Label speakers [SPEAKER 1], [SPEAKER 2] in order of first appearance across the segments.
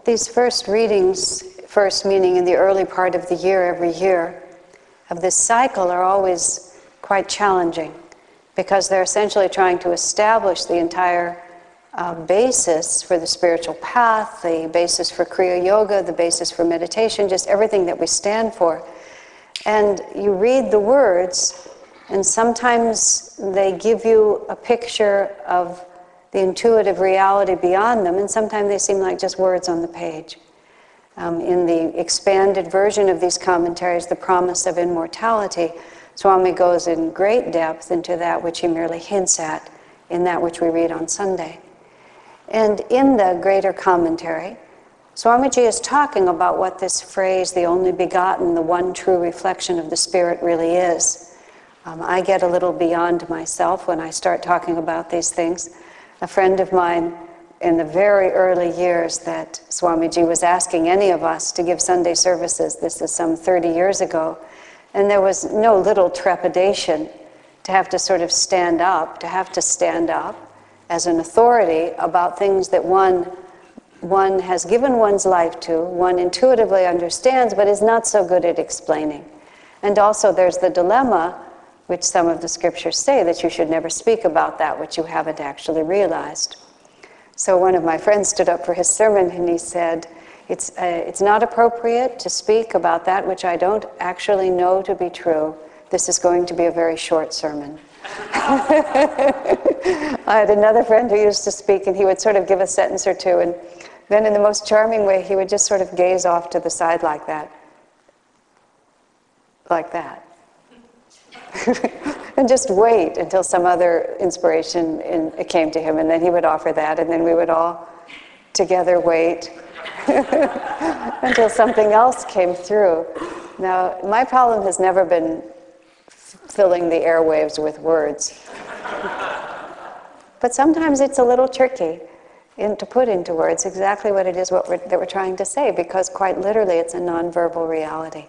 [SPEAKER 1] These first readings, first meaning in the early part of the year, every year, of this cycle are always quite challenging because they're essentially trying to establish the entire basis for the spiritual path, the basis for Kriya Yoga, the basis for meditation, just everything that we stand for. And you read the words, and sometimes they give you a picture of the intuitive reality beyond them, and sometimes they seem like just words on the page. In the expanded version of these commentaries, The Promise of Immortality, Swami goes in great depth into that which he merely hints at in that which we read on Sunday. And in the greater commentary, Swamiji is talking about what this phrase, the only begotten, the one true reflection of the Spirit, really is. I get a little beyond myself when I start talking about these things. A friend of mine in the very early years that Swamiji was asking any of us to give Sunday services, this is some 30 years ago, and there was no little trepidation to have to sort of stand up, as an authority about things that one has given one's life to, one intuitively understands, but is not so good at explaining. And also there's the dilemma, which some of the scriptures say, that you should never speak about that which you haven't actually realized. So one of my friends stood up for his sermon and he said, it's not appropriate to speak about that which I don't actually know to be true. This is going to be a very short sermon. I had another friend who used to speak, and he would sort of give a sentence or two, and then in the most charming way, he would just sort of gaze off to the side like that. And just wait until some other inspiration came to him, and then he would offer that, and then we would all together wait until something else came through. Now, my problem has never been filling the airwaves with words. But sometimes it's a little tricky to put into words exactly what it is that we're trying to say, because quite literally it's a nonverbal reality.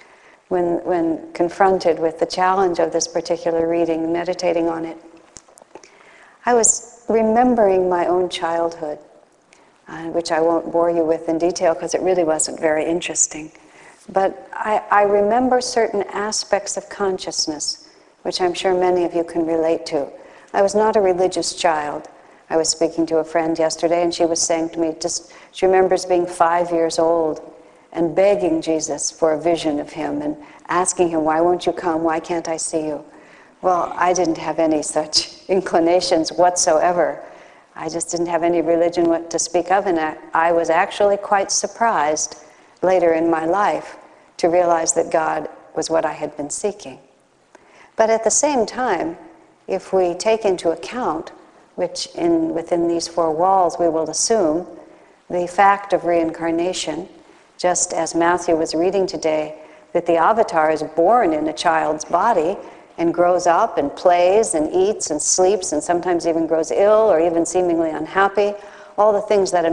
[SPEAKER 1] When confronted with the challenge of this particular reading, meditating on it, I was remembering my own childhood, which I won't bore you with in detail because it really wasn't very interesting. But I remember certain aspects of consciousness, which I'm sure many of you can relate to. I was not a religious child. I was speaking to a friend yesterday, and she was saying to me, she remembers being 5 years old and begging Jesus for a vision of him and asking him, why won't you come? Why can't I see you? Well, I didn't have any such inclinations whatsoever. I just didn't have any religion to speak of, and I was actually quite surprised later in my life to realize that God was what I had been seeking. But at the same time, if we take into account, which within these four walls we will assume, the fact of reincarnation, just as Matthew was reading today, that the avatar is born in a child's body and grows up and plays and eats and sleeps and sometimes even grows ill or even seemingly unhappy, all the things that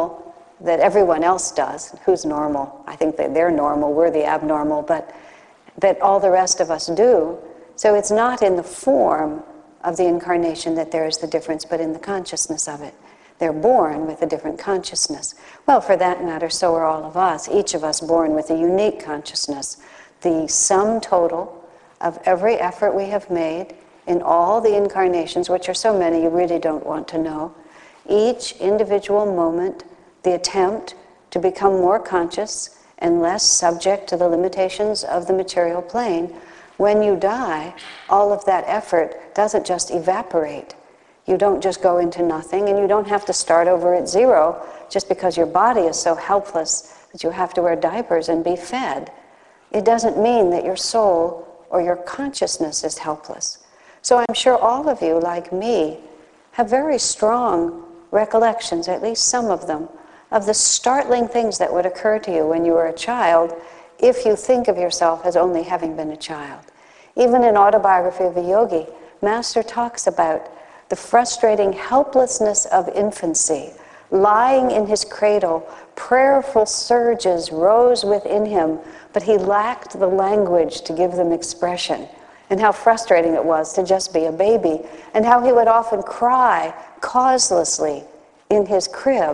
[SPEAKER 1] that everyone else does. Who's normal? I think that they're normal, we're the abnormal, but that all the rest of us do. So it's not in the form of the incarnation that there is the difference, but in the consciousness of it. They're born with a different consciousness. Well, for that matter, so are all of us, each of us born with a unique consciousness. The sum total of every effort we have made in all the incarnations, which are so many you really don't want to know, each individual moment, the attempt to become more conscious and less subject to the limitations of the material plane, when you die, all of that effort doesn't just evaporate. You don't just go into nothing, and you don't have to start over at zero just because your body is so helpless that you have to wear diapers and be fed. It doesn't mean that your soul or your consciousness is helpless. So I'm sure all of you, like me, have very strong recollections, at least some of them, of the startling things that would occur to you when you were a child if you think of yourself as only having been a child. Even in Autobiography of a Yogi, Master talks about the frustrating helplessness of infancy. Lying in his cradle, prayerful surges rose within him, but he lacked the language to give them expression. And how frustrating it was to just be a baby, and how he would often cry causelessly in his crib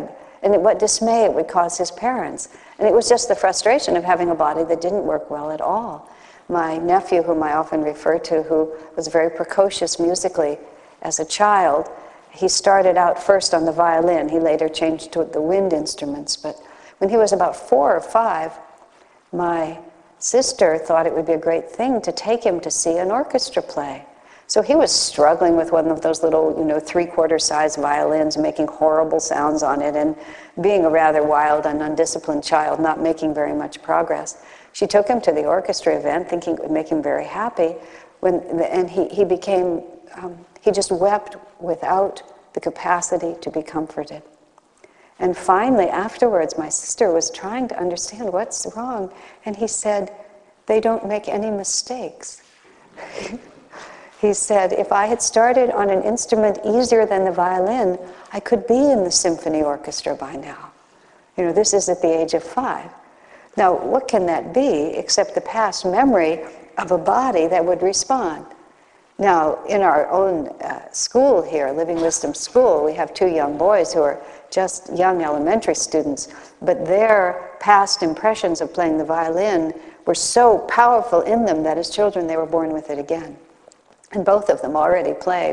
[SPEAKER 1] and what dismay it would cause his parents. And it was just the frustration of having a body that didn't work well at all. My nephew, whom I often refer to, who was very precocious musically as a child, he started out first on the violin. He later changed to the wind instruments. But when he was about 4 or 5, my sister thought it would be a great thing to take him to see an orchestra play. So he was struggling with one of those little, 3/4 size violins, making horrible sounds on it, and being a rather wild and undisciplined child, not making very much progress. She took him to the orchestra event, thinking it would make him very happy, and he just wept without the capacity to be comforted. And finally, afterwards, my sister was trying to understand what's wrong, and he said, "They don't make any mistakes." He said, "If I had started on an instrument easier than the violin, I could be in the symphony orchestra by now." This is at the age of 5. Now, what can that be except the past memory of a body that would respond? Now, in our own school here, Living Wisdom School, we have 2 young boys who are just young elementary students, but their past impressions of playing the violin were so powerful in them that as children they were born with it again. And both of them already play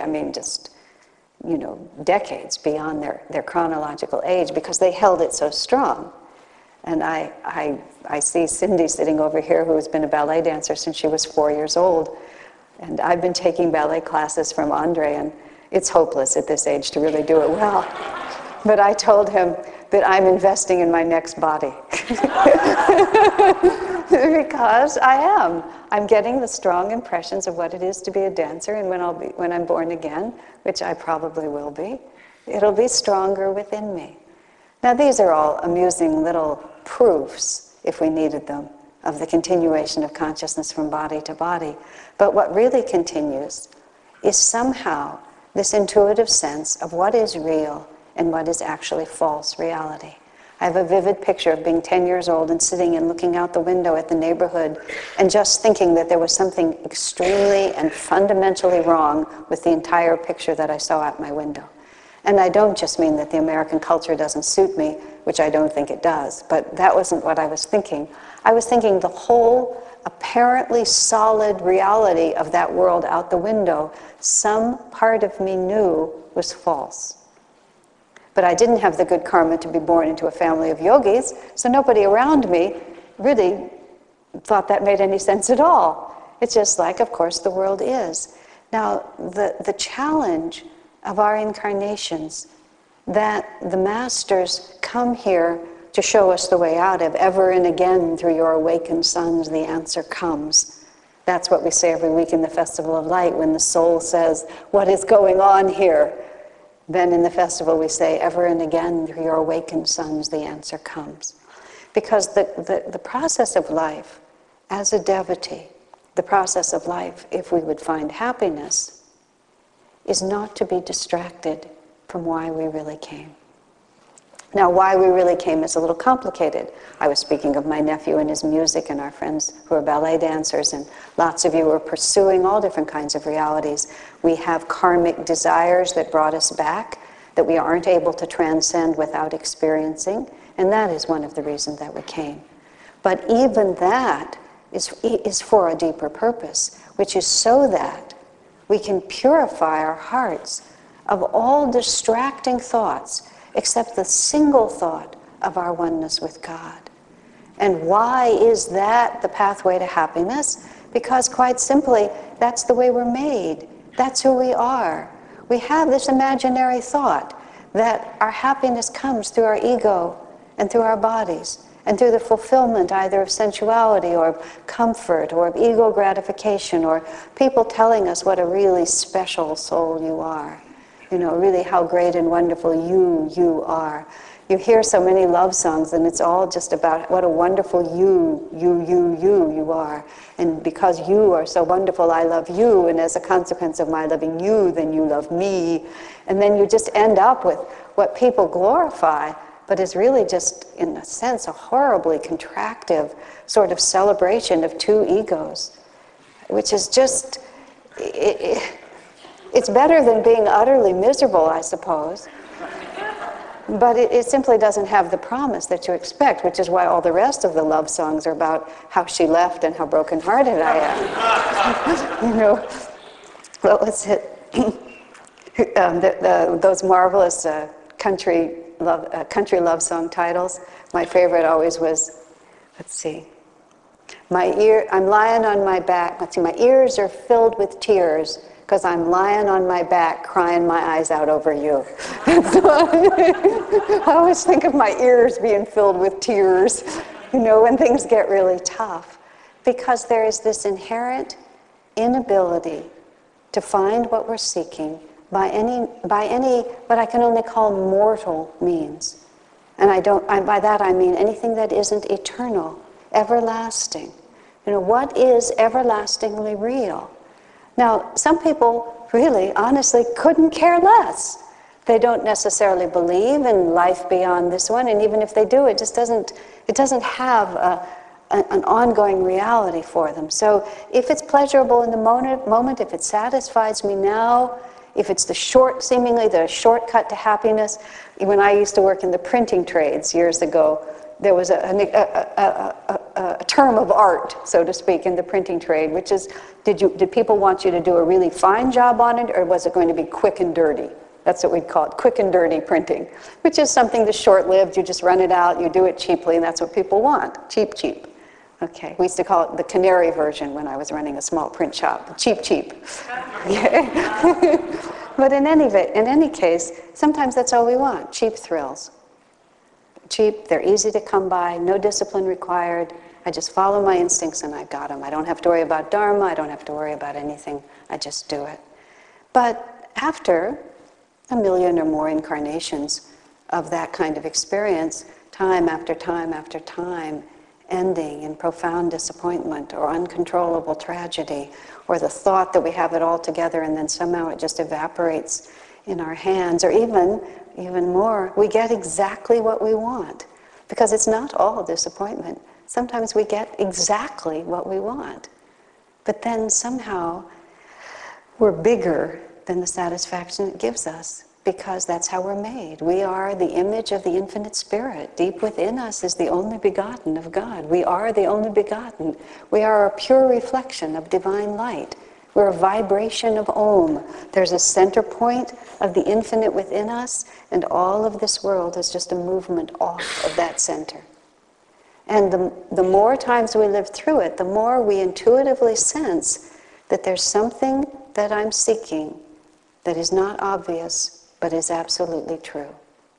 [SPEAKER 1] decades beyond their chronological age because they held it so strong. And I see Cindy sitting over here, who has been a ballet dancer since she was 4 years old. And I've been taking ballet classes from Andre, and it's hopeless at this age to really do it well. But I told him that I'm investing in my next body. Because I am. I'm getting the strong impressions of what it is to be a dancer, and when I'm born again, which I probably will be, it'll be stronger within me. Now, these are all amusing little proofs, if we needed them, of the continuation of consciousness from body to body. But what really continues is somehow this intuitive sense of what is real and what is actually false reality. I have a vivid picture of being 10 years old and sitting and looking out the window at the neighborhood and just thinking that there was something extremely and fundamentally wrong with the entire picture that I saw out my window. And I don't just mean that the American culture doesn't suit me, which I don't think it does, but that wasn't what I was thinking. I was thinking the whole apparently solid reality of that world out the window, some part of me knew was false. But I didn't have the good karma to be born into a family of yogis, so nobody around me really thought that made any sense at all. It's just like, of course, the world is. Now, the challenge of our incarnations, that the masters come here to show us the way out of, ever and again through your awakened sons the answer comes. That's what we say every week in the Festival of Light when the soul says, "What is going on here?" Then in the festival we say, "Ever and again through your awakened sons the answer comes." Because the process of life, as a devotee, the process of life, if we would find happiness, is not to be distracted from why we really came. Now, why we really came is a little complicated. I was speaking of my nephew and his music and our friends who are ballet dancers, and lots of you are pursuing all different kinds of realities. We have karmic desires that brought us back, that we aren't able to transcend without experiencing, and that is one of the reasons that we came. But even that is for a deeper purpose, which is so that we can purify our hearts of all distracting thoughts except the single thought of our oneness with God. And why is that the pathway to happiness? Because quite simply, that's the way we're made. That's who we are. We have this imaginary thought that our happiness comes through our ego and through our bodies and through the fulfillment either of sensuality or of comfort or of ego gratification or people telling us what a really special soul you are. Really how great and wonderful you are. You hear so many love songs and it's all just about what a wonderful you are. And because you are so wonderful, I love you, and as a consequence of my loving you, then you love me. And then you just end up with what people glorify, but is really just, in a sense, a horribly contractive sort of celebration of two egos, which is just... It's better than being utterly miserable, I suppose. But it simply doesn't have the promise that you expect, which is why all the rest of the love songs are about how she left and how brokenhearted I am. You know, what was it? Those marvelous country love song titles. My favorite always was, let's see, I'm lying on my back. Let's see, my ears are filled with tears because I'm lying on my back crying my eyes out over you. I always think of my ears being filled with tears, you know, when things get really tough. Because there is this inherent inability to find what we're seeking by any what I can only call mortal means. And by that I mean anything that isn't eternal, everlasting. You know, what is everlastingly real? Now, some people really, honestly, couldn't care less. They don't necessarily believe in life beyond this one, and even if they do, it doesn't have an ongoing reality for them. So if it's pleasurable in the moment, if it satisfies me now, if it's seemingly the shortcut to happiness. When I used to work in the printing trades years ago, there was a term of art, so to speak, in the printing trade, which is, did people want you to do a really fine job on it, or was it going to be quick and dirty? That's what we'd call it, quick and dirty printing, which is something that's short-lived. You just run it out, you do it cheaply, and that's what people want, cheap, cheap. Okay, we used to call it the canary version when I was running a small print shop, cheap, cheap. But in any case, sometimes that's all we want, cheap thrills. Cheap, they're easy to come by, no discipline required. I just follow my instincts and I've got them. I don't have to worry about dharma, I don't have to worry about anything, I just do it. But after 1 million or more incarnations of that kind of experience, time after time after time, ending in profound disappointment or uncontrollable tragedy, or the thought that we have it all together and then somehow it just evaporates in our hands, or even more, we get exactly what we want. Because it's not all disappointment. Sometimes we get exactly what we want. But then somehow we're bigger than the satisfaction it gives us, because that's how we're made. We are the image of the infinite spirit. Deep within us is the only begotten of God. We are the only begotten. We are a pure reflection of divine light. We're a vibration of Om. There's a center point of the infinite within us, and all of this world is just a movement off of that center. And the more times we live through it, the more we intuitively sense that there's something that I'm seeking that is not obvious, but is absolutely true.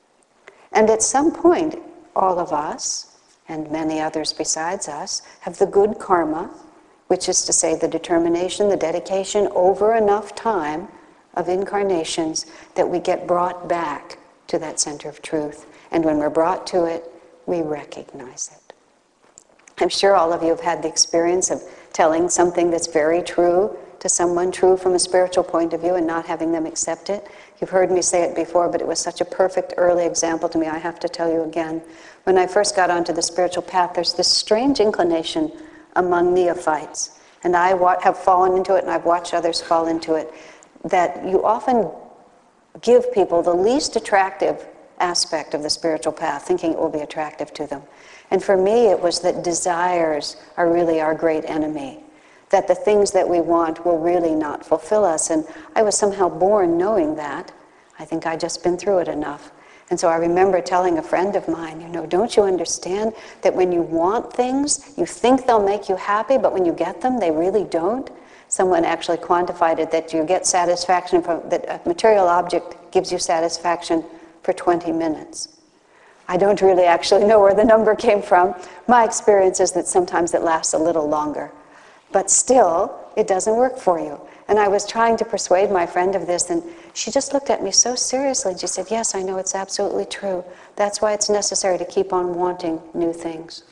[SPEAKER 1] And at some point, all of us, and many others besides us, have the good karma, which is to say the determination, the dedication over enough time of incarnations that we get brought back to that center of truth. And when we're brought to it, we recognize it. I'm sure all of you have had the experience of telling something that's very true to someone, true from a spiritual point of view, and not having them accept it. You've heard me say it before, but it was such a perfect early example to me, I have to tell you again. When I first got onto the spiritual path, there's this strange inclination among neophytes, and I have fallen into it, and I've watched others fall into it, that you often give people the least attractive aspect of the spiritual path, thinking it will be attractive to them. And for me, it was that desires are really our great enemy, that the things that we want will really not fulfill us. And I was somehow born knowing that. I think I'd just been through it enough. And so I remember telling a friend of mine, you know, don't you understand that when you want things, you think they'll make you happy, but when you get them, they really don't? Someone actually quantified it, that you get satisfaction from, that a material object gives you satisfaction for 20 minutes. I don't really actually know where the number came from. My experience is that sometimes it lasts a little longer. But still, it doesn't work for you. And I was trying to persuade my friend of this, and she just looked at me so seriously, and she said, yes, I know it's absolutely true. That's why it's necessary to keep on wanting new things.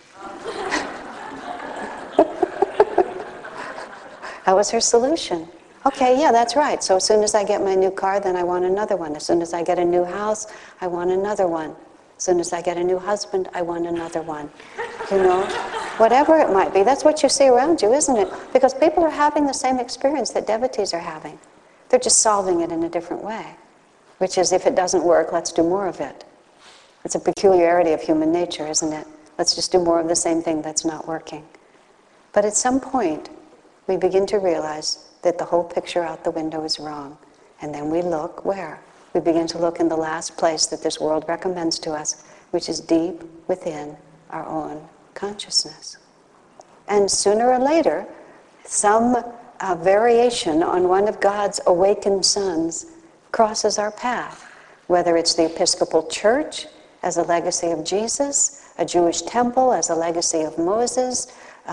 [SPEAKER 1] That was her solution. Okay, yeah, that's right. So as soon as I get my new car, then I want another one. As soon as I get a new house, I want another one. As soon as I get a new husband, I want another one. You know? Whatever it might be. That's what you see around you, isn't it? Because people are having the same experience that devotees are having. They're just solving it in a different way. Which is, if it doesn't work, let's do more of it. It's a peculiarity of human nature, isn't it? Let's just do more of the same thing that's not working. But at some point, we begin to realize that the whole picture out the window is wrong. And then we look where? We begin to look in the last place that this world recommends to us, which is deep within our own consciousness. And sooner or later, some variation on one of God's awakened sons crosses our path, whether it's the Episcopal Church as a legacy of Jesus, a Jewish temple as a legacy of Moses,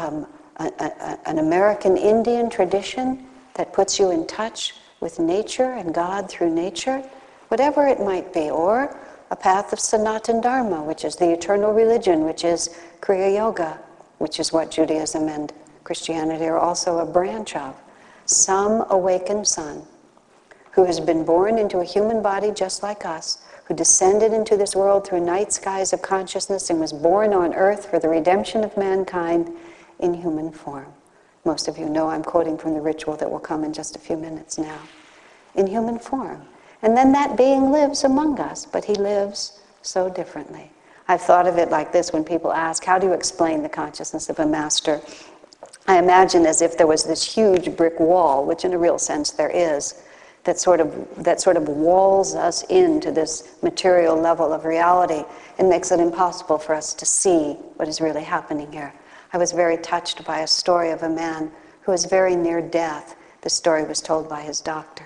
[SPEAKER 1] an American Indian tradition that puts you in touch with nature and God through nature, whatever it might be, or a path of Sanatan Dharma, which is the eternal religion, which is Kriya Yoga, which is what Judaism and Christianity are also a branch of. Some awakened son who has been born into a human body just like us, who descended into this world through night skies of consciousness and was born on earth for the redemption of mankind in human form. Most of you know I'm quoting from the ritual that will come in just a few minutes now. In human form. And then that being lives among us, but he lives so differently. I've thought of it like this when people ask, how do you explain the consciousness of a master? I imagine as if there was this huge brick wall, which in a real sense there is, that sort of walls us into this material level of reality and makes it impossible for us to see what is really happening here. I was very touched by a story of a man who was very near death. The story was told by his doctor.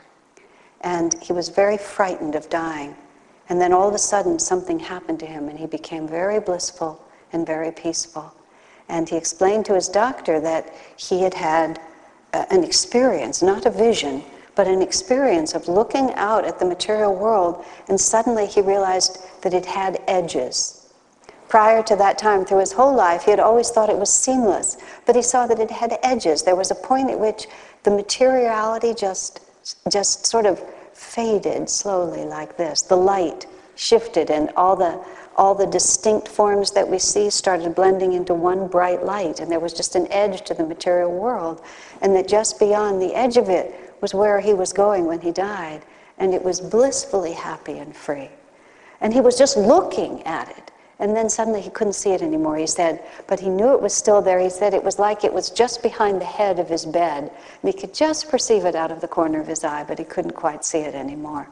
[SPEAKER 1] And he was very frightened of dying. And then all of a sudden something happened to him and he became very blissful and very peaceful. And he explained to his doctor that he had had an experience, not a vision, but an experience of looking out at the material world, and suddenly he realized that it had edges. Prior to that time, through his whole life, he had always thought it was seamless, but he saw that it had edges. There was a point at which the materiality just sort of faded slowly like this. The light shifted and all the distinct forms that we see started blending into one bright light, and there was just an edge to the material world, and that just beyond the edge of it was where he was going when he died, and it was blissfully happy and free. And he was just looking at it, and then suddenly he couldn't see it anymore, he said, but he knew it was still there. He said it was like it was just behind the head of his bed, and he could just perceive it out of the corner of his eye, but he couldn't quite see it anymore.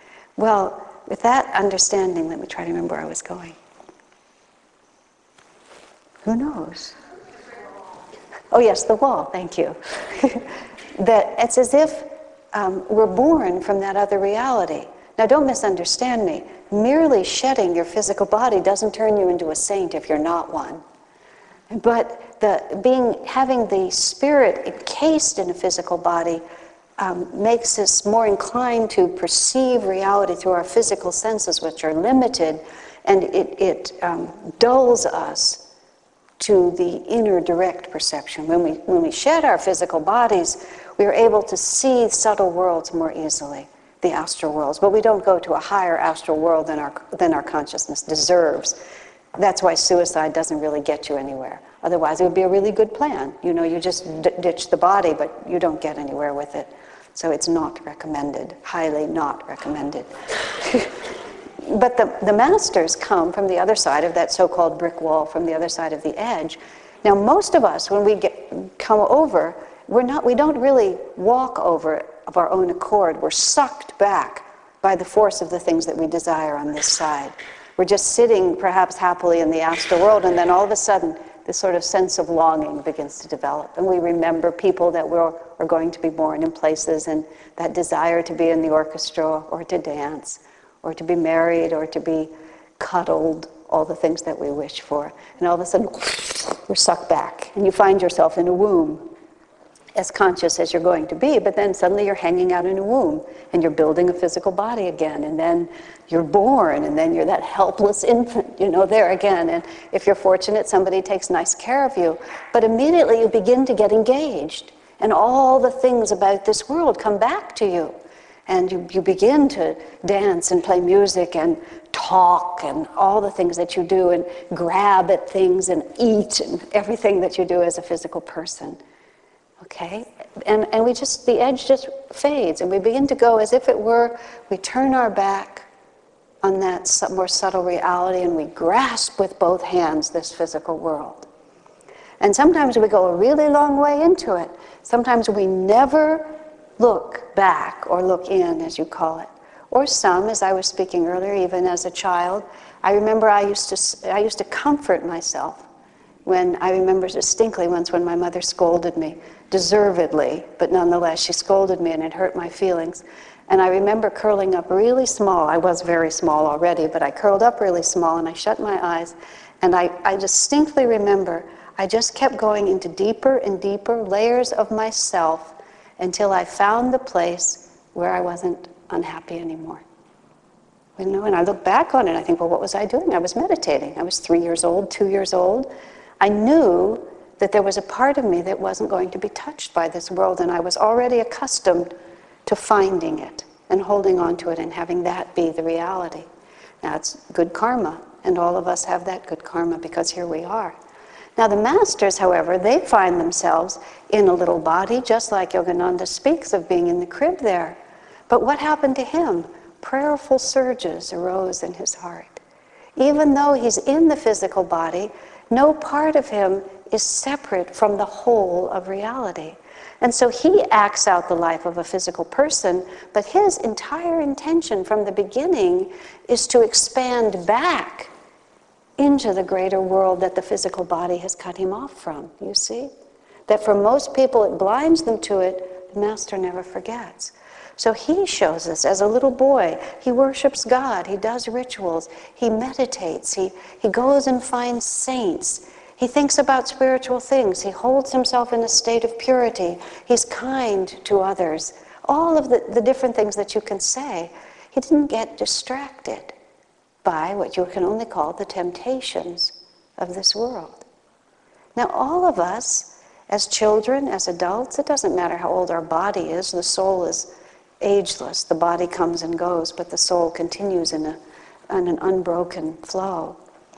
[SPEAKER 1] Well, with that understanding, let me try to remember where I was going. Who knows? Oh yes, the wall, thank you. That it's as if we're born from that other reality. Now don't misunderstand me. Merely shedding your physical body doesn't turn you into a saint if you're not one. But having the spirit encased in a physical body makes us more inclined to perceive reality through our physical senses, which are limited, and it dulls us to the inner direct perception. When we shed our physical bodies, we are able to see subtle worlds more easily, the astral worlds. But we don't go to a higher astral world than our consciousness deserves. That's why suicide doesn't really get you anywhere. Otherwise, it would be a really good plan. You know, you just ditch the body, but you don't get anywhere with it. So it's not recommended, highly not recommended. But the masters come from the other side of that so-called brick wall, from the other side of the edge. Now, most of us, when we come over, we don't really walk over of our own accord. We're sucked back by the force of the things that we desire on this side. We're just sitting, perhaps happily, in the astral world, and then all of a sudden, this sort of sense of longing begins to develop. And we remember people that are going to be born in places, and that desire to be in the orchestra, or to dance, or to be married, or to be cuddled, all the things that we wish for. And all of a sudden, we're sucked back, and you find yourself in a womb, as conscious as you're going to be, but then suddenly you're hanging out in a womb, and you're building a physical body again, and then you're born, and then you're that helpless infant, there again. And if you're fortunate, somebody takes nice care of you. But immediately you begin to get engaged, and all the things about this world come back to you. And you begin to dance and play music and talk and all the things that you do, and grab at things and eat and everything that you do as a physical person. Okay? And the edge just fades, and we begin to go as if it were, we turn our back on that more subtle reality, and we grasp with both hands this physical world. And sometimes we go a really long way into it. Sometimes we never look back or look in, as you call it. Or some, as I was speaking earlier, even as a child, I remember I used to comfort myself when I remember distinctly once when my mother scolded me, deservedly, but nonetheless she scolded me and it hurt my feelings. And I remember curling up really small. I was very small already, but I curled up really small and I shut my eyes. And I distinctly remember I just kept going into deeper and deeper layers of myself until I found the place where I wasn't unhappy anymore. You know, and I look back on it, I think, well, what was I doing? I was meditating. I was 3 years old, 2 years old. I knew that there was a part of me that wasn't going to be touched by this world, and I was already accustomed to finding it and holding on to it and having that be the reality. Now, it's good karma, and all of us have that good karma because here we are. Now, the masters, however, they find themselves in a little body, just like Yogananda speaks of being in the crib there. But what happened to him? Prayerful surges arose in his heart. Even though he's in the physical body, no part of him is separate from the whole of reality. And so he acts out the life of a physical person, but his entire intention from the beginning is to expand back into the greater world that the physical body has cut him off from, you see? That for most people it blinds them to it, the Master never forgets. So he shows us as a little boy, he worships God, he does rituals, he meditates, he goes and finds saints, he thinks about spiritual things, he holds himself in a state of purity, he's kind to others. All of the different things that you can say. He didn't get distracted by what you can only call the temptations of this world. Now, all of us, as children, as adults, it doesn't matter how old our body is, the soul is ageless. The body comes and goes, but the soul continues in an unbroken flow.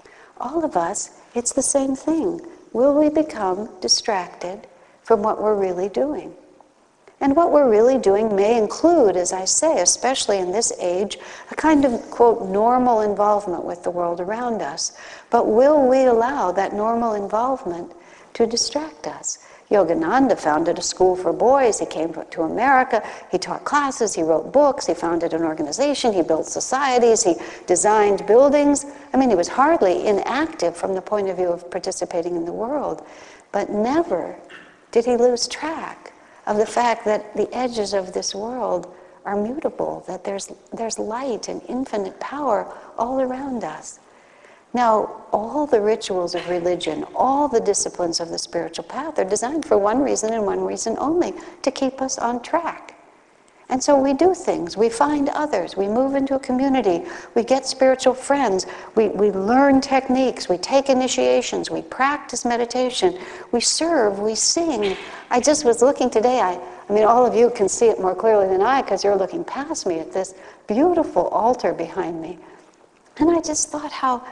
[SPEAKER 1] All of us, it's the same thing. Will we become distracted from what we're really doing? And what we're really doing may include, as I say, especially in this age, a kind of, quote, normal involvement with the world around us. But will we allow that normal involvement to distract us? Yogananda founded a school for boys. He came to America. He taught classes. He wrote books. He founded an organization. He built societies. He designed buildings. I mean, he was hardly inactive from the point of view of participating in the world. But never did he lose track of the fact that the edges of this world are mutable, that there's light and infinite power all around us. Now, all the rituals of religion, all the disciplines of the spiritual path are designed for one reason and one reason only, to keep us on track. And so we do things, we find others, we move into a community, we get spiritual friends, we learn techniques, we take initiations, we practice meditation, we serve, we sing. I just was looking today, I mean, all of you can see it more clearly than I because you're looking past me at this beautiful altar behind me. And I just thought how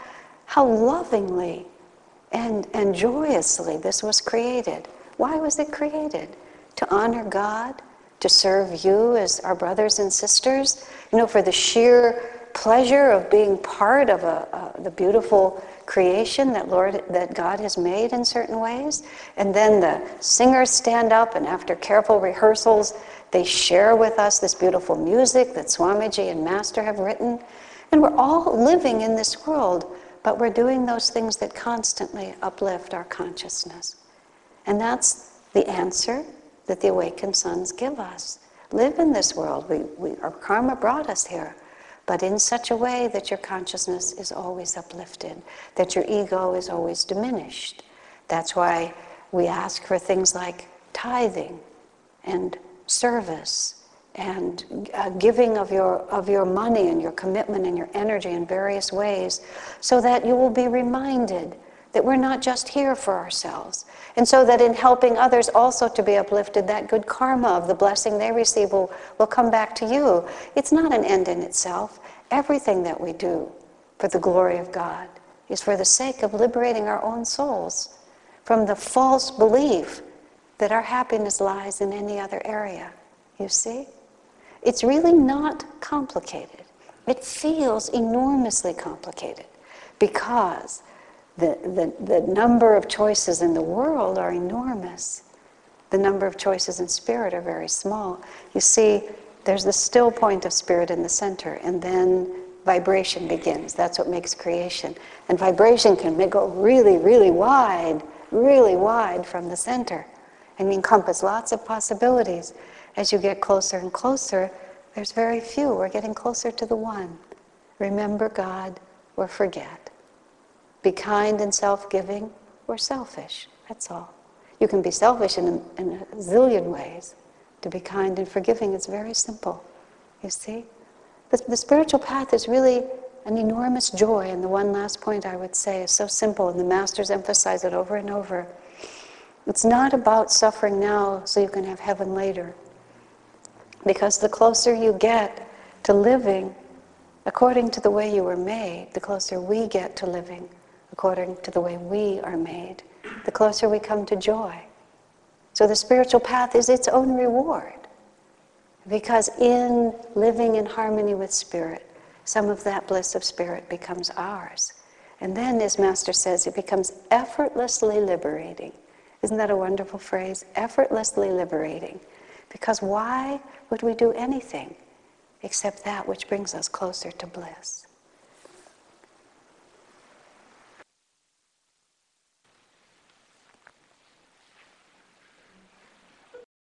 [SPEAKER 1] lovingly and joyously this was created. Why was it created? To honor God, to serve you as our brothers and sisters, you know, for the sheer pleasure of being part of the beautiful creation that God has made in certain ways. And then the singers stand up, and after careful rehearsals, they share with us this beautiful music that Swamiji and Master have written. And we're all living in this world, but we're doing those things that constantly uplift our consciousness. And that's the answer that the awakened sons give us. Live in this world. Our karma brought us here, but in such a way that your consciousness is always uplifted, that your ego is always diminished. That's why we ask for things like tithing and service and giving of your money and your commitment and your energy in various ways, so that you will be reminded that we're not just here for ourselves. And so that in helping others also to be uplifted, that good karma of the blessing they receive will come back to you. It's not an end in itself. Everything that we do for the glory of God is for the sake of liberating our own souls from the false belief that our happiness lies in any other area. You see? It's really not complicated. It feels enormously complicated because the number of choices in the world are enormous. The number of choices in spirit are very small. You see, there's the still point of spirit in the center, and then vibration begins. That's what makes creation. And vibration can go really, really wide from the center, and encompass lots of possibilities. As you get closer and closer, there's very few. We're getting closer to the one. Remember God or forget. Be kind and self-giving or selfish. That's all. You can be selfish in a zillion ways. To be kind and forgiving is very simple. You see? The spiritual path is really an enormous joy, and the one last point I would say is so simple, and the masters emphasize it over and over. It's not about suffering now so you can have heaven later. Because the closer you get to living according to the way you were made, the closer we get to living according to the way we are made, the closer we come to joy. So the spiritual path is its own reward. Because in living in harmony with spirit, some of that bliss of spirit becomes ours. And then, as Master says, it becomes effortlessly liberating. Isn't that a wonderful phrase? Effortlessly liberating. Because why would we do anything except that which brings us closer to bliss?